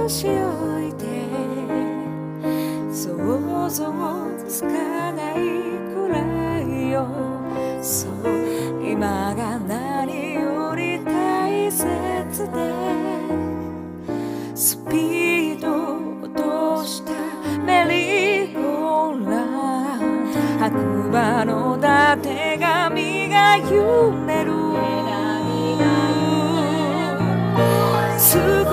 し置いて想像つかないくらいよ。そう今が何より大切でスピードを落としたメリーゴーランド白馬のたてがみが揺れる